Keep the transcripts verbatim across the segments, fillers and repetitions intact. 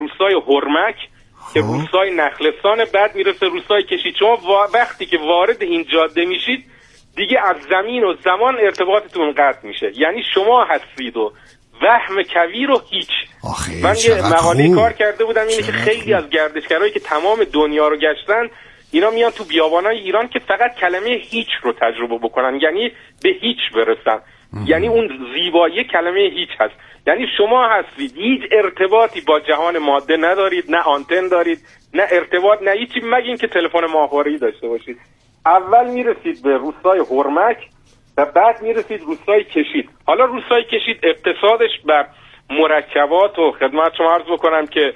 روستای هرمک که روستای نخلستان، بعد میرسه روستای کشید. شما وقتی که وارد این جاده میشید دیگه از زمین و زمان ارتباطتون قطع میشه، یعنی شما هستید و وهم کویر و هیچ. من یه مقاله کار کرده بودم اینه که خیلی از گردشگرایی که تمام دنیا رو گشتن اینا میان تو بیابانای ایران که فقط کلمه هیچ رو تجربه بکنن، یعنی به هیچ برسن. یعنی اون زیبایی کلمه هیچ هست، یعنی شما هستید، هیچ ارتباطی با جهان ماده ندارید، نه آنتن دارید، نه ارتباط، نه هیچی، مگه اینکه تلفن ماهواره‌ای داشته باشید. اول میرسید به روستای هرمک و بعد میرسید روستای کشید. حالا روستای کشید اقتصادش بر مرکبات و خدمت شما عرض بکنم که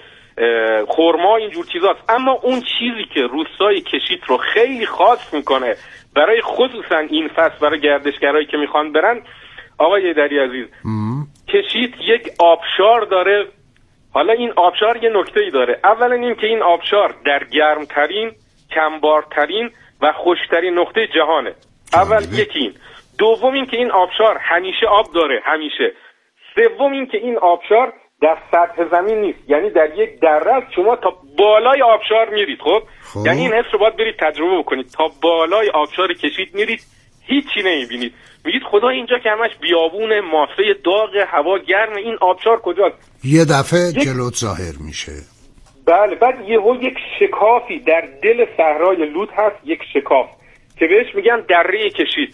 خرما اینجور چیزاست، اما اون چیزی که روستای کشید رو خیلی خاص میکنه برای خصوصا این فصل برای گردشگرایی که میخوان برن، آقای دری عزیز، کشید یک آبشار داره. حالا این آبشار یه نکته‌ای داره. اولا این که این آبشار در گرمترین، کمبارترین و خشکترین نقطه جهانه. اول یکی این. دوم این که این آبشار همیشه آب داره، همیشه. سوم این که این آبشار در سطح زمین نیست، یعنی در یک دره شما تا بالای آبشار میرید. خب خوب. یعنی این حس رو باید برید تجربه بکنید، تا بالای آبشار کشید میرید هیچی نمیبینید، میگید خدا اینجا که همش بیابون، ماسه داغ، هوا گرم، این آبشار کجاست؟ یه دفعه یک... جلوت ظاهر میشه. بله. بعد یهو یک شکافی در دل صحرای لوط هست، یک شکاف که بهش میگن دره کشید.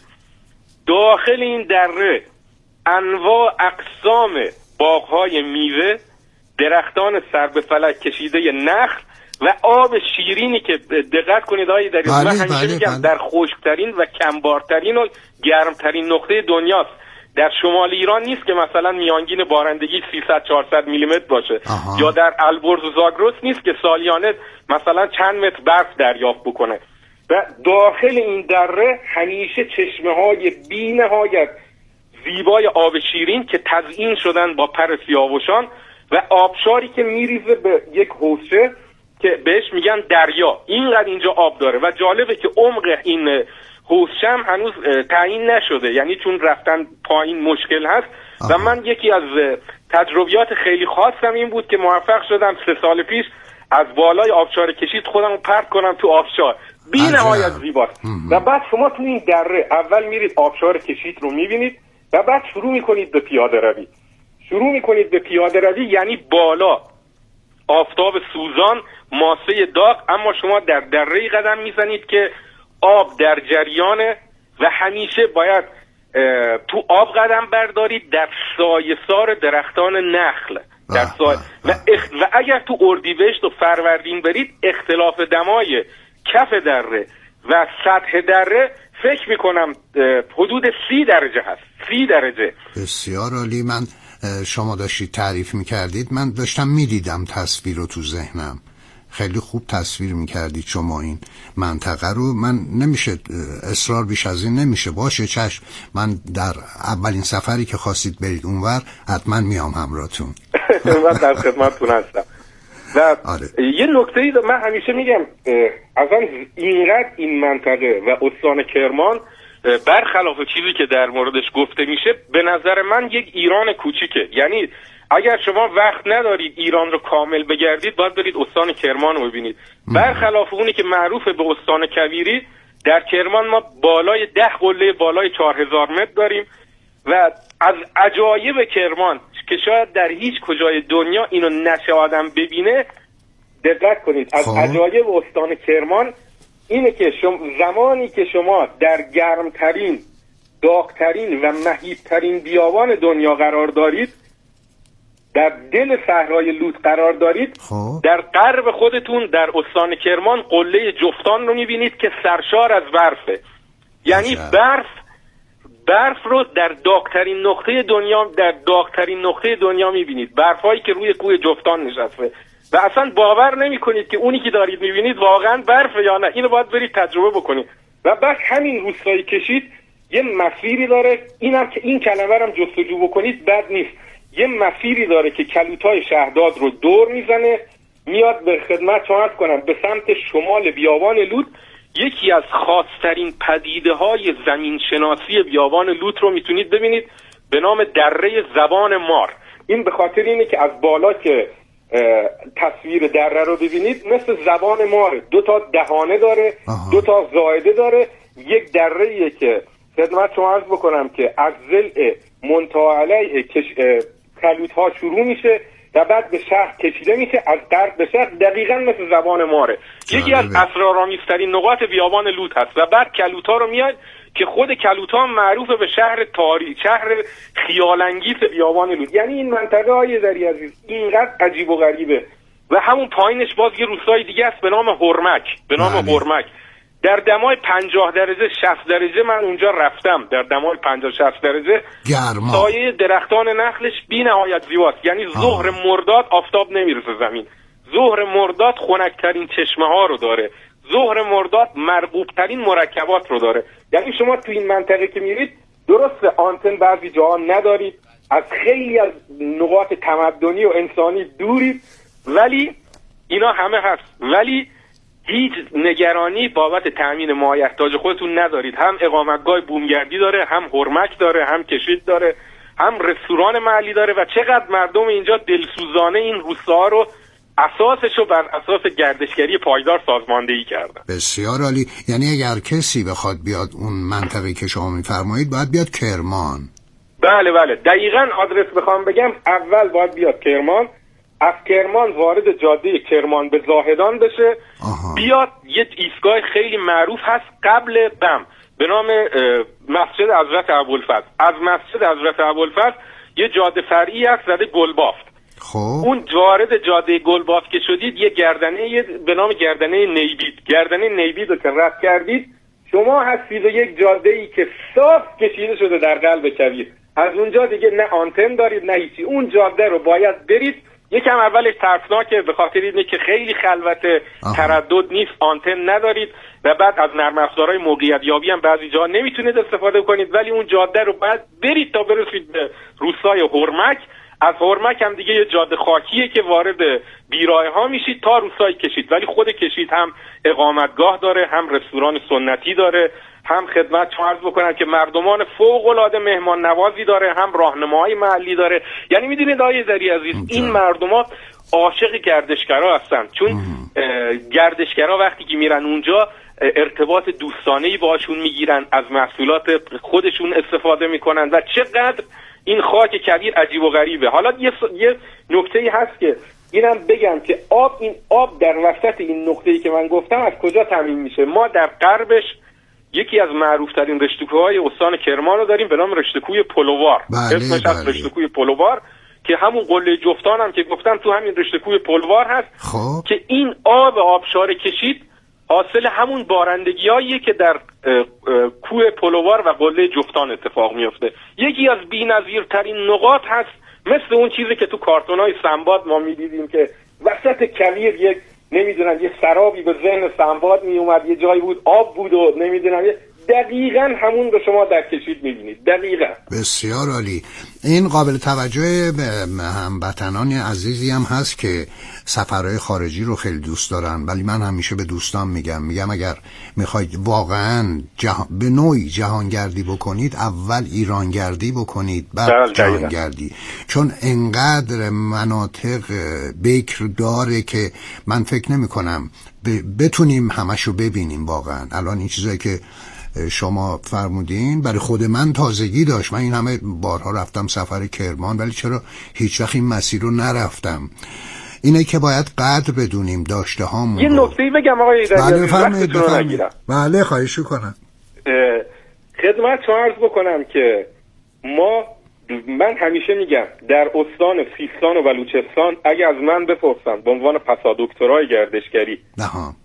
داخل این دره انواع اقسام باغ‌های میوه، درختان سر به فلک کشیده نخل و آب شیرینی که دقت کنید آقای دری، من همیشه میگم در خشکترین و کمبارترین و گرمترین نقطه دنیاست. در شمال ایران نیست که مثلا میانگین بارندگی سیصد چهارصد میلیمتر باشه. آها. یا در البرز و زاگرس نیست که سالیانه مثلا چند متر برف دریافت بکنه. و داخل این دره همیشه چشمه‌های بی‌نهایت زیبای آب شیرین که تزیین شدن با پر سیاوشان و آبشاری که میریزه به یک حوضه که بهش میگن دریا. اینقدر اینجا آب داره و جالبه که عمق این حوضه هم هنوز تعیین نشده، یعنی چون رفتن پایین مشکل هست. آه. و من یکی از تجربیات خیلی خاصم این بود که موفق شدم سه سال پیش از بالای آبشار کشید خودم رو پرت کنم تو آبشار. بی نهایت زیباست. و بعد شما تو این دره اول میرید آبشار کشید رو میبینید و بعد شروع میکنید به پیاده روی. شروع میکنید به پیاده روی یعنی بالا آفتاب سوزان، ماسه داغ، اما شما در دره‌ای قدم میزنید که آب در جریانه و همیشه باید تو آب قدم بردارید در سایه‌سار درختان نخل. در سایه و, اخ... و اگر تو اردیبهشت و فروردین برید اختلاف دمای کف دره و سطح دره فکر میکنم حدود سی درجه هست. سی درجه. بسیار عالی. من شما داشتید تعریف میکردید، من داشتم میدیدم تصویر رو تو ذهنم. خیلی خوب تصویر میکردید شما این منطقه رو. من نمیشه اصرار بیش از این نمیشه. باشه چشم، من در اولین سفری که خواستید برید اونور حتما میام همراهتون. من در خدمتتون هستم. و آره. یه نکته‌ای من همیشه میگم اصلا اینقدر این منطقه و استان کرمان برخلاف چیزی که در موردش گفته میشه به نظر من یک ایران کوچیکه. یعنی اگر شما وقت ندارید ایران رو کامل بگردید باید برید استان کرمان رو ببینید. برخلاف اونی که معروفه به استان کویری، در کرمان ما بالای ده قله بالای چهار هزار متر داریم و از عجایب کرمان که شاید در هیچ کجای دنیا اینو نشه آدم ببینه، دقت کنید، از عجایب استان کرمان اینه که شما زمانی که شما در گرمترین، داغترین و مهیبترین بیابان دنیا قرار دارید، در دل صحرای لوط قرار دارید، خواه. در غرب خودتون در استان کرمان قله جفتان رو میبینید که سرشار از برفه. یعنی عجب. برف برف رو در داغترین نقطه دنیا در داغترین نقطه دنیا میبینید، برفایی که روی کوه جفتان نشسته و اصلا باور نمی کنید که اونی که دارید میبینید واقعا برفه یا نه. اینو باید برید تجربه بکنید. و بعد همین روستایی کشید یه مسیری داره، اینم که این کلمه رو جستجو بکنید بد نیست، یه مسیری داره که کلوتای شهداد رو دور میزنه، میاد به خدمت شما کنم به سمت شمال بیابان لوط. یکی از خاصترین پدیده های زمین شناسی بیابان لوط رو میتونید ببینید به نام دره زبان مار. این به خاطر اینه که از بالا که تصویر دره رو ببینید مثل زبان ماره، دو تا دهانه داره، آها. دو تا زائده داره. یک دره‌ایه که خدمت شما عرض بکنم که از ضلع منتهی علیه کش... کلوت‌ها شروع میشه و بعد به شرق کشیده میشه، از غرب به شرق، دقیقاً مثل زبان ماره. یکی از اسرارآمیزترین نقاط بیابان لوط هست و بعد کلوت‌ها رو میاد که خود کلوت‌ها معروف به شهر تاریخ، شهر خیال‌انگیز بیابان لوط. یعنی این منطقه های ذری عزیز اینقدر عجیب و غریبه. و همون پایینش باز یه روستای دیگه است به نام هرمک، به نام هرمک. در دمای پنجاه درجه شصت درجه من اونجا رفتم، در دمای پنجاه شصت درجه گرما، سایه درختان نخلش بی نهایت زیباست. یعنی ظهر مرداد آفتاب نمیرسه زمین، ظهر مرداد خنک‌ترین چشمه ها رو داره، ظهر مرداد مرغوب ترین مرکبات رو داره. یعنی شما تو این منطقه که میرید درسته آنتن بعضی جاها ندارید، از خیلی از نقاط تمدنی و انسانی دورید، ولی اینا همه هست، ولی هیچ نگرانی بابت تامین مایحتاج خودتون ندارید. هم اقامتگاه بومگردی داره، هم هرمک داره، هم کشید داره، هم رستوران محلی داره و چقدر مردم اینجا دلسوزانه این روستاها رو اساسشو بر اساس گردشگری پایدار سازماندهی کردن. بسیار عالی. یعنی اگر کسی بخواد بیاد اون منطقه که شما میفرمایید باید بیاد کرمان. بله بله دقیقاً آدرس بخوام بگم اول باید بیاد کرمان، از کرمان وارد جاده کرمان به زاهدان بشه. آها. بیاد یه ایستگاه خیلی معروف هست قبل بم به نام مسجد حضرت ابوالفضل. از مسجد حضرت ابوالفضل یه جاده فرعی هست زده گلبافت. خب اون وارد جاده گلبافت که شدید یه گردنه یه به نام گردنه نیبید، گردنه نیبید رو که رد کردید شما هستید و یک جاده‌ای که صاف کشیده شده در قلب کویر. از اونجا دیگه نه آنتن دارید نه هیچی، اون جاده رو باید برید. یکم اولش ترسناکه به خاطر اینه که خیلی خلوته، تردد نیست، آنتن ندارید و بعد از نرم افزارهای موقعیت یابی هم بعضی جا نمیتونید استفاده کنید، ولی اون جاده رو باید برید تا برسید به روستای هرمک. از هرمک هم دیگه یه جاده خاکیه که وارد بیراه ها میشید تا روستای کشید، ولی خود کشید هم اقامتگاه داره، هم رستوران سنتی داره، هم خدمت چون عرض بکنم که مردمان فوق العاده مهمان نوازی داره، هم راهنماهای محلی داره. یعنی میدونید آقای ذری عزیز این مردما عاشق گردشگرا هستن، چون گردشگرا وقتی که میرن اونجا ارتباط دوستانه‌ای باشون میگیرن، از محصولات خودشون استفاده میکنن و چقدر این خاک کویر عجیب و غریبه. حالا یه, یه نکته‌ای هست که اینم بگم که آب این آب در وسط این نقطه‌ای که من گفتم از کجا تامین میشه. ما در غربش یکی از معروف‌ترین رشته‌کوهای استان کرمان رو داریم به نام رشته‌کوی پلوار. بله، اسمش بله. از رشته‌کوی پلوار که همون قله جفتان هم که گفتم تو همین رشته‌کوی پلوار هست. خب که این آب آبشار کشید حاصل همون بارندگیاییه که در کوه پلوار و قله جفتان اتفاق میفته. یکی از بی‌نظیرترین نقاط هست، مثل اون چیزی که تو کارتونای سنباد ما می‌دیدیم که وسط کویر یک نمیدونم یه سرابی به ذهن سنباد می اومد، یه جایی بود آب بود و نمیدونم، دقیقاً همون رو شما در کشید می‌بینید. دقیقاً. بسیار عالی. این قابل توجه هموطنان عزیزی هم هست که سفرهای خارجی رو خیلی دوست دارن، ولی من همیشه به دوستان میگم میگم اگر میخواید واقعاً جهان... به نوعی جهانگردی بکنید اول ایرانگردی بکنید بعد جهانگردی، چون انقدر مناطق بکر داره که من فکر نمی کنم ب... بتونیم همشو ببینیم. واقعاً الان این چیزایی که شما فرمودین برای خود من تازگی داشت. من این همه بارها رفتم سفر کرمان ولی چرا هیچ وقت این مسیر رو نرفتم. اینه که باید قدر بدونیم داشته هامون. یه نکته‌ای بگم آقای بله بفرمایید بفرمایید. بله خواهش می‌کنم. خدمت شما عرض بکنم که ما من همیشه میگم در استان سیستان و بلوچستان اگه از من بپرسن به عنوان پسادکترای گردشگری نه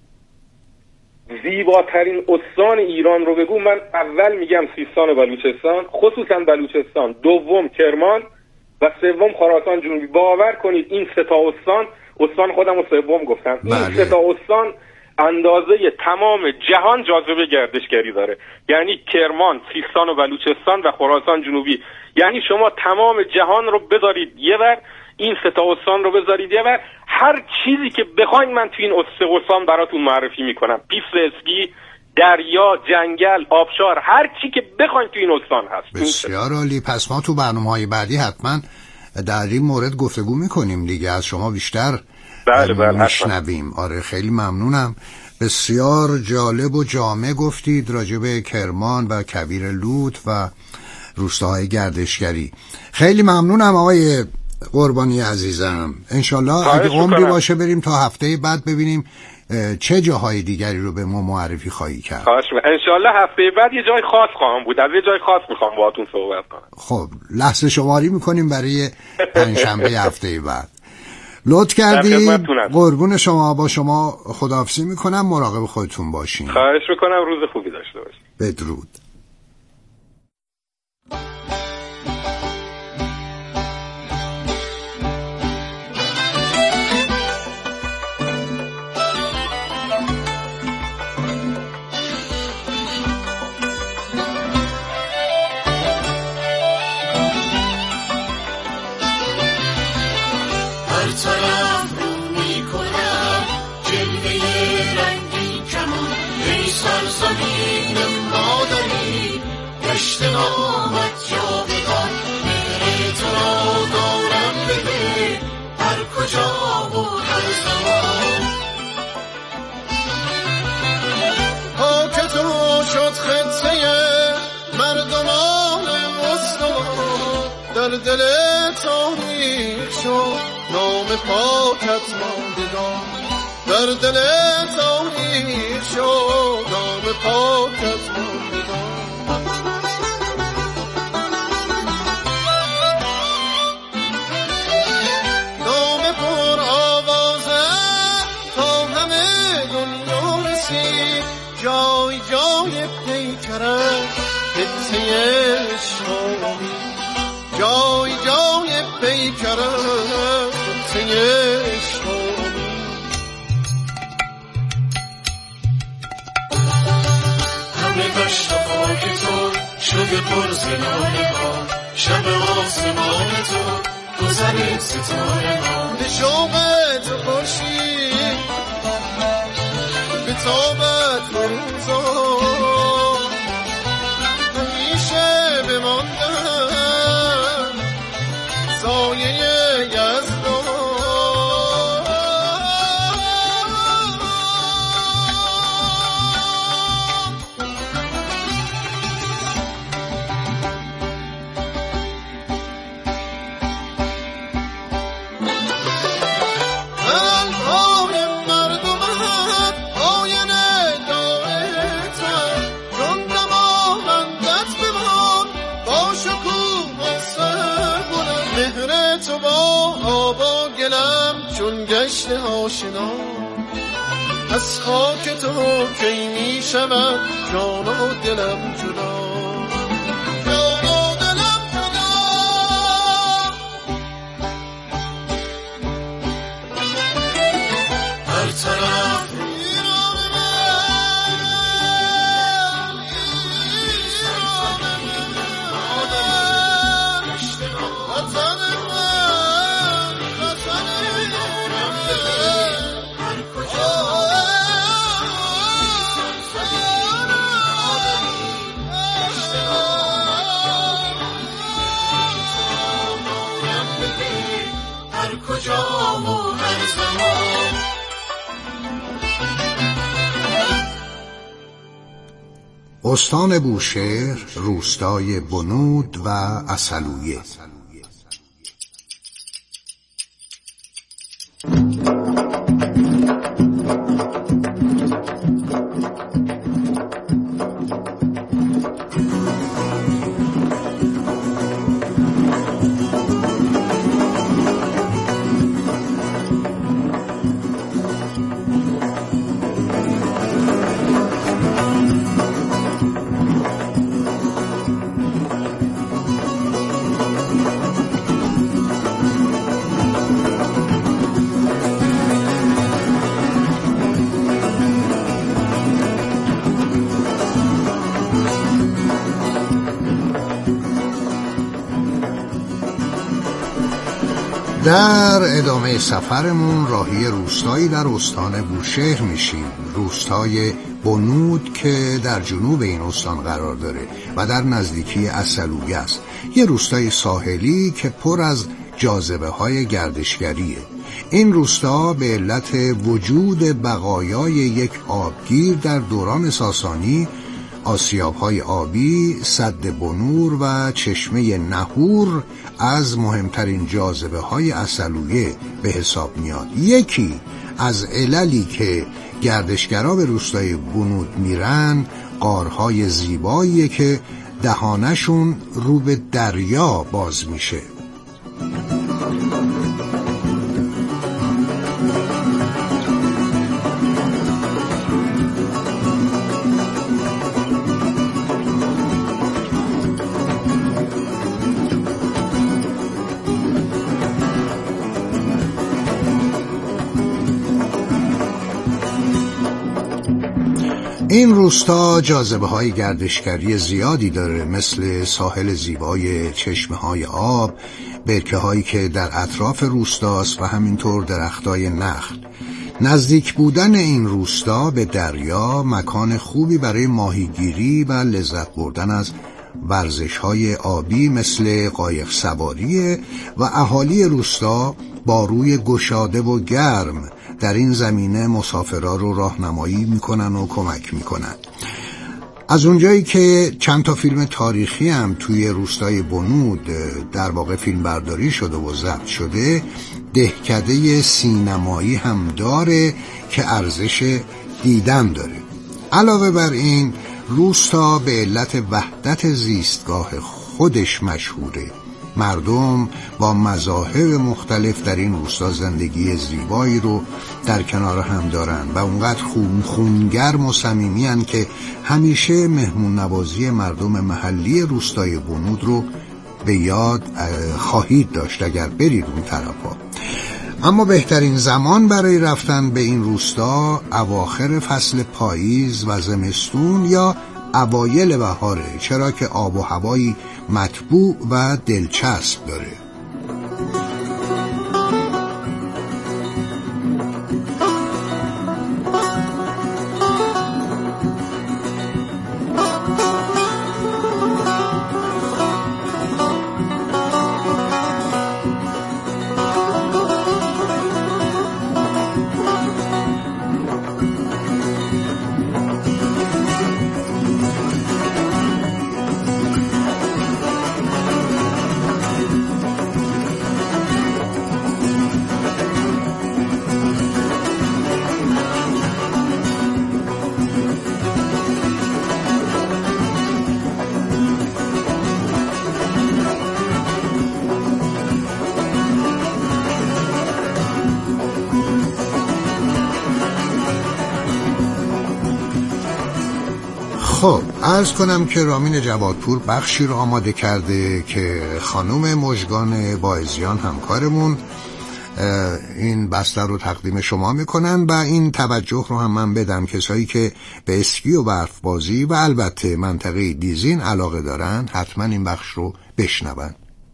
زیباترین استان ایران رو بگو، من اول میگم سیستان و بلوچستان، خصوصا بلوچستان، دوم کرمان و سوم خراسان جنوبی. باور کنید این سه تا استان، استان خودم رو سوم گفتم، این بله. سه تا استان اندازه تمام جهان جاذبه گردشگری داره. یعنی کرمان، سیستان و بلوچستان و خراسان جنوبی. یعنی شما تمام جهان رو بذارید یه ور، این سه تا استان رو بذارید یه ور، هر چیزی که بخواید من تو این استان براتون معرفی میکنم. پیست اسکی، دریا، جنگل، آبشار، هر چی که بخواید تو این استان هست. بسیار عالی. پس ما تو برنامه‌های بعدی حتما در این مورد گفتگو میکنیم دیگه، از شما بیشتر بله بله میشنویم. آره خیلی ممنونم. بسیار جالب و جامع گفتید راجع به کرمان و کویر لوط و روستاهای گردشگری. خیلی ممنونم آقای قربانی عزیزم. انشالله اگه عمری باشه بریم تا هفته بعد ببینیم چه جاهای دیگری رو به ما معرفی خواهی کرد. خواهش می‌کنم. انشالله هفته بعد یه جای خاص خواهم بود، از یه جای خاص میخوام باهاتون صحبت کنم. خب لحظه شماری میکنیم برای پنجشنبه هفته بعد. لطف کردید. قربون شما. با شما خداحافظی میکنم. مراقب خودتون باشین. خواهش میکنم. روز خوبی داشته باشید. بدرود. دل تاریک شد نام پاکت ماندگان، در دل تاریک شد نام پاکت ماندگان. نام پر آوازه تا همه دنیا رسید، جای جای پیکرش حته شامی، جای جای پیکرم سیش کنی. همه دشت و خاک تو شده پر زنانه ها، شب آسمان تو گذر ستاره ها. به شوق تو خورشید به تابت فروزا همیشه بماندم سایه یزدان. قلب‌های مردمت آینه دارتن، چون دماوندت بمان با شکوه و سربلند. مهر تو با آب و گلم چون گشت آشنا، از خاک تو کی می شود جان و دلم جدا، جان و دلم جدا. هر طرف استان بوشهر، روستای بنود و عسلویه. در ادامه سفرمون راهی روستایی در استان بوشهر میشیم، روستای بنود که در جنوب این استان قرار داره و در نزدیکی عسلویه است. یه روستای ساحلی که پر از جاذبه‌های گردشگریه. این روستا به علت وجود بقایای یک آبگیر در دوران ساسانی، آسیاب‌های آبی، سد بنور و چشمه نهور از مهمترین جاذبه‌های اصلویه به حساب میاد. یکی از عللی که گردشگرا به روستای بنود میرن غارهای زیباییه که دهانشون رو به دریا باز میشه. این روستا جاذبه‌های گردشگری زیادی داره، مثل ساحل زیبای چشمه‌های آب، برکه‌هایی که در اطراف روستاست و همینطور درختای نخل. نزدیک بودن این روستا به دریا مکان خوبی برای ماهیگیری و لذت بردن از ورزش‌های آبی مثل قایق سواریه و اهالی روستا با روی گشاده و گرم در این زمینه مسافرها رو راهنمایی میکنن و کمک میکنن. از اونجایی که چند تا فیلم تاریخی هم توی روستای بنود در واقع فیلم برداری شده و ضبط شده، دهکده سینمایی هم داره که ارزش دیدن داره. علاوه بر این روستا به علت وحدت زیستگاه خودش مشهوره. مردم با مذاهب مختلف در این روستا زندگی زیبایی رو در کنار هم دارن و اونقدر خون خونگرم و صمیمی‌ان که همیشه مهمون نوازی مردم محلی روستای بنود رو به یاد خواهید داشت اگر برید اون طرفا. اما بهترین زمان برای رفتن به این روستا اواخر فصل پاییز و زمستون یا اوایل بهاره، چرا که آب و هوایی مطبوع و دلچسب داره. خب عرض کنم که رامین جوادپور بخشی رو آماده کرده که خانم مژگان باعزیان همکارمون این بستر رو تقدیم شما میکنن و این توجه رو هم من بدم کسایی که به اسکی و برف بازی و البته منطقه دیزین علاقه دارن حتما این بخش رو بشنون.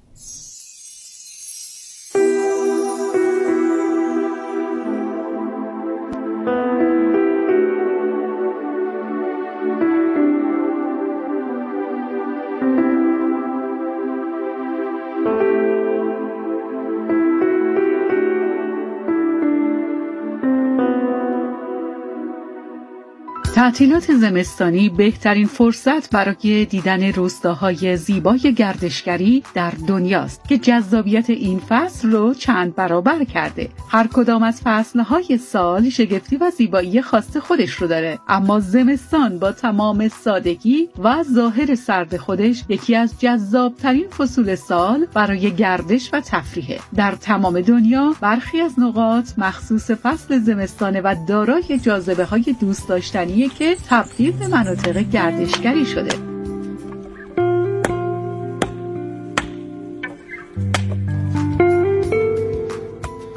تعطیلات زمستانی بهترین فرصت برای دیدن روستاهای زیبای گردشگری در دنیاست که جذابیت این فصل رو چند برابر کرده. هر کدام از فصلهای سال شگفتی و زیبایی خاص خودش رو داره، اما زمستان با تمام سادگی و ظاهر سرد خودش یکی از جذابترین فصول سال برای گردش و تفریحه. در تمام دنیا برخی از نقاط مخصوص فصل زمستانه و دارای جاذبه‌های دوست داشتنی که تبدیل به مناطق گردشگری شده.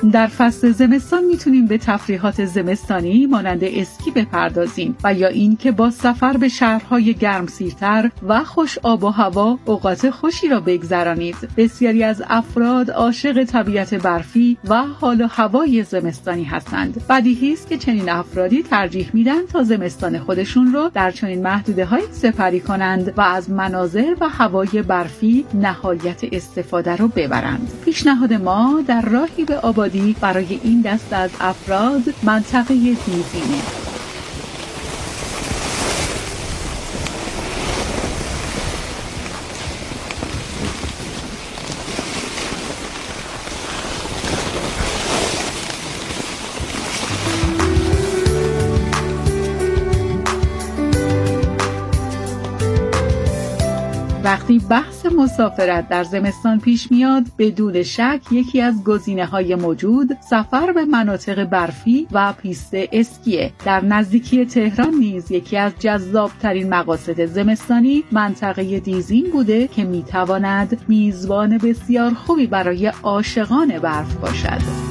در فصل زمستان میتونیم به تفریحات زمستانی مانند اسکی بپردازیم و یا این که با سفر به شهرهای گرمسیرتر و خوش آب و هوا اوقات خوشی را بگذرانید. بسیاری از افراد عاشق طبیعت برفی و حال و هوای زمستانی هستند. بدیهی است که چنین افرادی ترجیح میدن تا زمستان خودشون رو در چنین محدوده‌های سپری کنند و از مناظر و هوای برفی نهایت استفاده رو ببرند. پیشنهاد ما در راهی به آبادی برای این دست از افراد منطقه دیزینه. وقتی بحث مسافرت در زمستان پیش میاد، بدون شک یکی از گزینه‌های موجود سفر به مناطق برفی و پیست اسکیه. در نزدیکی تهران نیز یکی از جذاب‌ترین مقاصد زمستانی منطقه دیزین بوده که میتواند میزبان بسیار خوبی برای عاشقان برف باشد.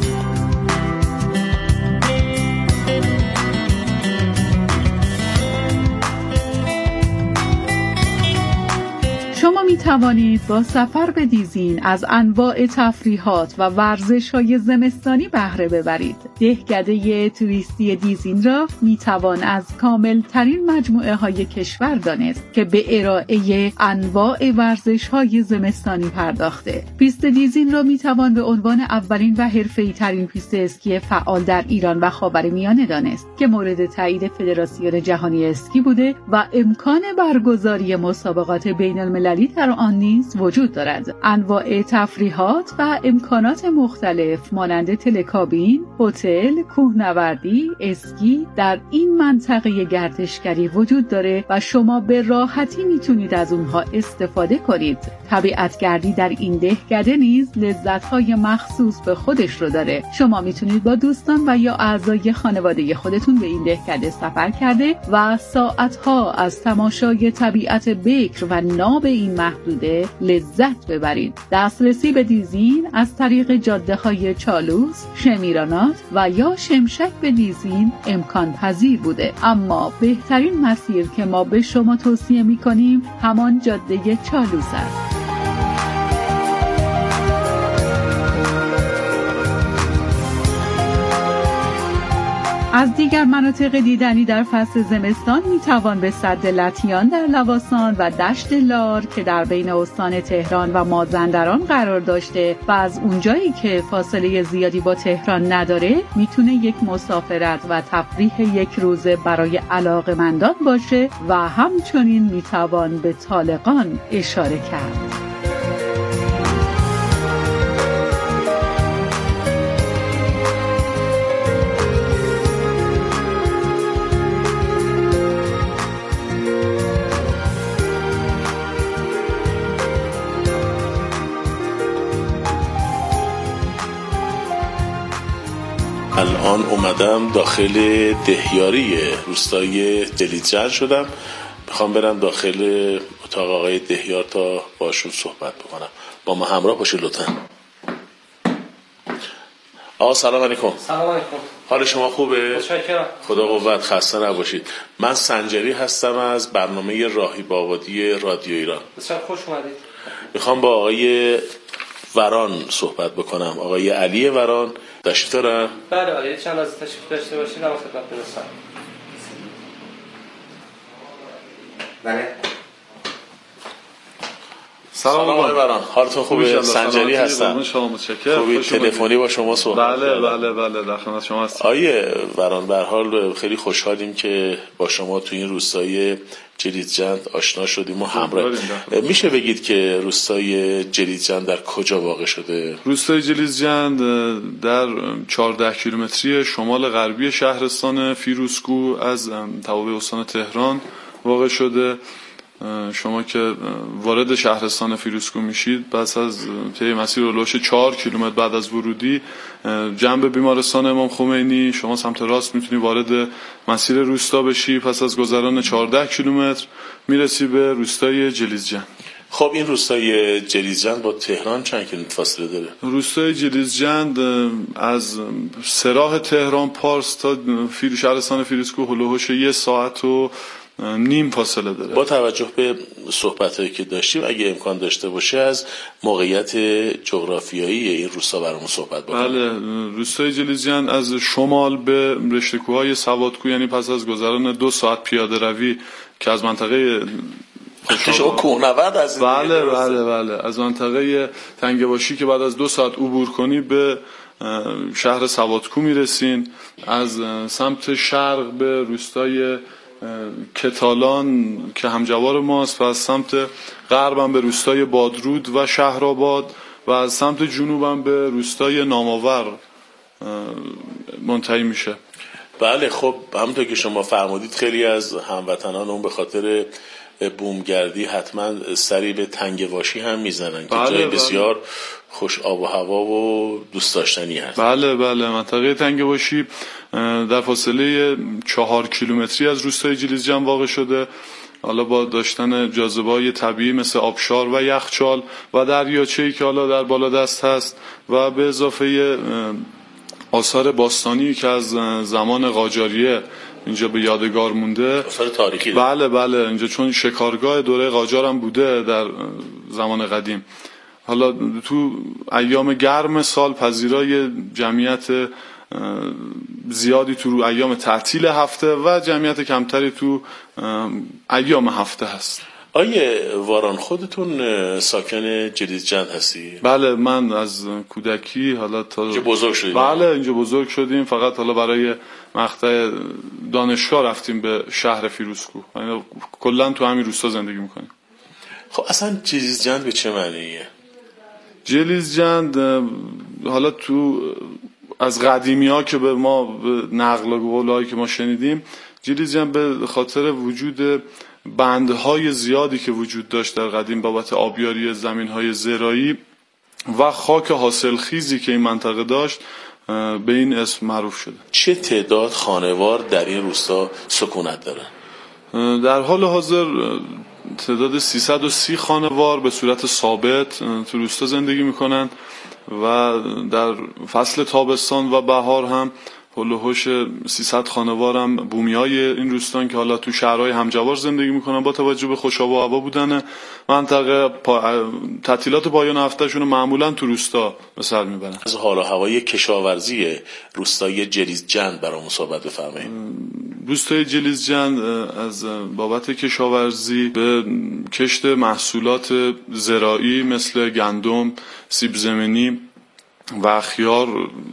شما می توانید با سفر به دیزین از انواع تفریحات و ورزش‌های زمستانی بهره ببرید. دهکده توریستی دیزین را می توان از کامل ترین مجموعه های کشور دانست که به ارائه انواع ورزش‌های زمستانی پرداخته. پیست دیزین را می توان به عنوان اولین و حرفه‌ای ترین پیست اسکی فعال در ایران و خاورمیانه دانست که مورد تایید فدراسیون جهانی اسکی بوده و امکان برگزاری مسابقات بین‌المللی در آن نیز وجود دارد. انواع تفریحات و امکانات مختلف مانند تلکابین، هتل، کوهنوردی، اسکی در این منطقه گردشگری وجود داره و شما به راحتی میتونید از اونها استفاده کنید. طبیعتگردی در این دهکده نیز لذت‌های مخصوص به خودش رو داره. شما میتونید با دوستان و یا اعضای خانواده خودتون به این دهکده سفر کرده و ساعت‌ها از تماشای طبیعت بکر و ناب این محدوده لذت ببرید. دسترسی به دیزین از طریق جاده‌های چالوس، شمیرانات و یا شمشک به دیزین امکان پذیر بوده، اما بهترین مسیر که ما به شما توصیه می‌کنیم همان جاده چالوس است. از دیگر مناطق دیدنی در فصل زمستان میتوان به سد لطیان در لواسان و دشت لار که در بین استان تهران و مازندران قرار داشته و از اونجایی که فاصله زیادی با تهران نداره میتونه یک مسافرت و تفریح یک روزه برای علاقه‌مندان باشه و همچنین میتوان به طالقان اشاره کرد. الان اومدم داخل دهیاری روستای جلیدجان شدم، میخوام برم داخل اتاق آقای دهیار تا باشون صحبت بکنم. با ما همراه باشید لطفا. آقا سلام علیکم. سلام علیکم. حال شما خوبه؟ متشکرم. خدا قوت، خسته نباشید. من سنجری هستم از برنامه راهی آبادی رادیو ایران. بسیار خوش اومدید. میخوام با آقای وران صحبت بکنم. آقای علی وران تشریف دارن؟ بله آقای چند لحظه تشریف داشته باشید در خدمت برسم. بله. سلام آقای وران، حالتون خوبه؟ سنجری هستم. شما متشکرم. خوبی تلفنی با شما صحبت بله بله بله در خدمت شما هستم. آیه وران، به هر حال خیلی خوشحالیم که با شما تو این روستای جلیدجان آشنا شدیم و همراه. میشه بگید که روستای جلیدجان در کجا واقع شده؟ روستای جلیدجان در چهارده کیلومتری شمال غربی شهرستان فیروزکو از توابع استان تهران واقع شده. شما که وارد شهرستان فیروزکو میشید، پس از طی مسیر اولوش چهار کیلومتر بعد از ورودی جنب بیمارستان امام خمینی شما سمت راست میتونی وارد مسیر روستا بشی. پس از گذران چهارده کیلومتر میرسی به روستای جلیدجان. خب این روستای جلیزجند با تهران چند کیلومتر فاصله داره؟ روستای جلیزجند از سراح تهران پارس تا شهرستان فیروزکوه هلوهوش یه ساعت و نیم فاصله داره. با توجه به صحبتایی که داشتیم اگه امکان داشته باشه از موقعیت جغرافیایی این روستا برامون صحبت بکنیم. بله، روستای جلیزجند از شمال به رشته کوههای سوادکوه، یعنی پس از گذران دو ساعت پیاده روی که از منطقه شما کوهنورد از بله بله بله از منطقه تنگه‌باشی که بعد از دو ساعت عبور کنی به شهر سوادکوه میرسین. از سمت شرق به روستای کتالان که همجوار ماست و از سمت غرب هم به روستای بادرود و شهرآباد و از سمت جنوب هم به روستای نامآور منتهی میشه. بله خب همونطور که شما فرمودید خیلی از هموطنان اون به خاطر بومگردی حتما سری به تنگه‌باشی هم میزنن بله، که جای بله. بسیار خوش آب و هوا و دوست داشتنی هست. بله بله منطقه تنگه‌باشی در فاصله چهار کیلومتری از روستای جلیزجند واقع شده. حالا با داشتن جاذبه‌های طبیعی مثل آبشار و یخچال و دریاچه‌ای که حالا در بالادست هست و به اضافه آثار باستانی که از زمان قاجاریه اینجا به یادگار مونده، آثار تاریخی. بله بله اینجا چون شکارگاه دوره قاجار هم بوده در زمان قدیم. حالا تو ایام گرم سال پذیرای جمعیت زیادی تو ایام تعطیل هفته و جمعیت کمتری تو ایام هفته هست. آیه واران خودتون ساکن جلیزجند هستی؟ بله من از کودکی حالا تا اینجا بزرگ شدیم. بله اینجا بزرگ شدیم، فقط حالا برای مقطع دانشگاه رفتیم به شهر فیروزکوه، یعنی کلا تو همین روستا زندگی میکنیم. خب اصلا جلیزجند به چه معنیه؟ جلیزجند حالا تو از قدیمی ها که به ما به نقل و قولایی که ما شنیدیم، جلیزجند به خاطر وجود بندهای زیادی که وجود داشت در قدیم بابت آبیاری زمینهای زراعی و خاک حاصلخیزی که این منطقه داشت به این اسم معروف شده. چه تعداد خانوار در این روستا سکونت دارن؟ در حال حاضر تعداد سیصد و سی خانوار به صورت ثابت تو روستا زندگی میکنن و در فصل تابستان و بهار هم هلوهوش سیصد خانوار هم بومیای این روستان که حالا تو شهرهای همجوار زندگی میکنن با توجه به خوش آب و هوا بودن منطقه پا... تعطیلات پایان هفتهشون رو معمولا تو روستا به سر میبرن. از حال و هوای کشاورزی روستای جلیزجند برامون صحبت بفرمایید. روستای جلیزجند از بابت کشاورزی به کشت محصولات زراعی مثل گندم، سیب زمینی و خیار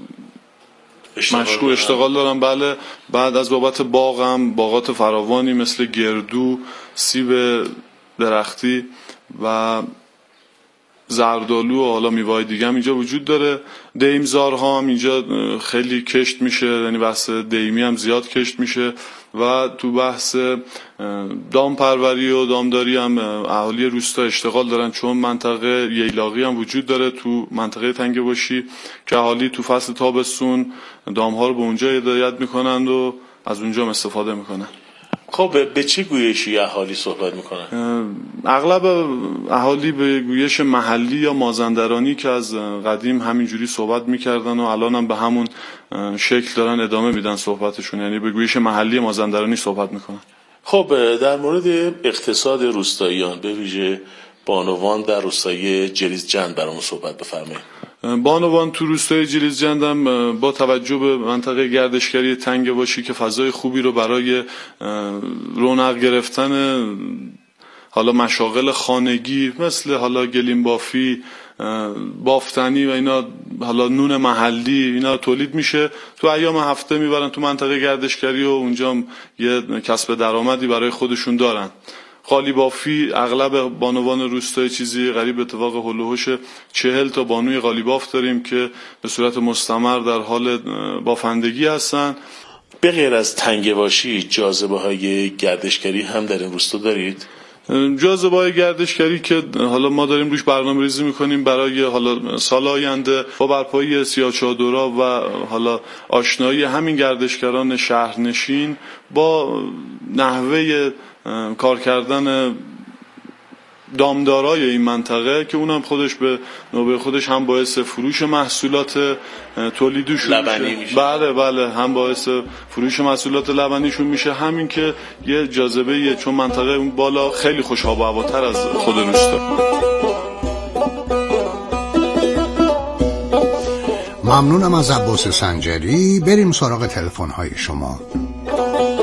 مشغول اشتغال دارم. بله بعد از بابت باغم باغات فراوانی مثل گردو، سیب درختی و زردالو و حالا میوه‌های دیگه هم اینجا وجود داره. دیمزارها هم اینجا خیلی کشت میشه، یعنی بحث دیمی هم زیاد کشت میشه و تو بحث دامپروری و دامداری هم اهالی روستا اشتغال دارن، چون منطقه ییلاقی هم وجود داره تو منطقه تنگه‌باشی که اهالی تو فصل تابستون دامها رو به اونجا هدایت میکنند و از اونجا هم استفاده میکنن. خب به چه گویشی اهالی صحبت میکنن؟ اغلب اهالی به گویش محلی یا مازندرانی که از قدیم همینجوری صحبت میکردن و الان هم به همون شکل دارن ادامه میدن صحبتشون، یعنی به گویش محلی مازندرانی صحبت میکنن. خب در مورد اقتصاد روستاییان به ویژه بانوان در روستای جلیزجند برامون صحبت بفرمایید. بانوان تو روستای جلیزجند هم با توجه به منطقه گردشگری تنگه‌باشی که فضای خوبی رو برای رونق گرفتن حالا مشاغل خانگی مثل حالا گلیم بافی، بافتنی و اینا، حالا نون محلی اینا تولید میشه، تو ایام هفته میبرن تو منطقه گردشگری و اونجا هم یه کسب درآمدی برای خودشون دارن. قالی بافی اغلب بانوان روستای چیزی قریب اتفاق هلوهوش چهل تا بانوی قالی باف داریم که به صورت مستمر در حال بافندگی هستن. به غیر از تنگه‌باشی جاذبه های گردشگری هم در این روستا دارید؟ جاذبه های گردشگری که حالا ما داریم روش برنامه ریزی میکنیم برای حالا سال آینده با برپایی سیاه‌چادرها و حالا آشنایی همین گردشگران شهرنشین با نحوه کار کردن دامدارای این منطقه که اونم خودش به نوبه خودش هم باعث فروش محصولات تولیدشون لبنی میشه. بله بله هم باعث فروش محصولات لبنیشون میشه، همین که یه جاذبه یه چون منطقه اون بالا خیلی خوش آب و هواتر از خود روستا. ممنونم از عباس سنجری. بریم سراغ تلفن های شما.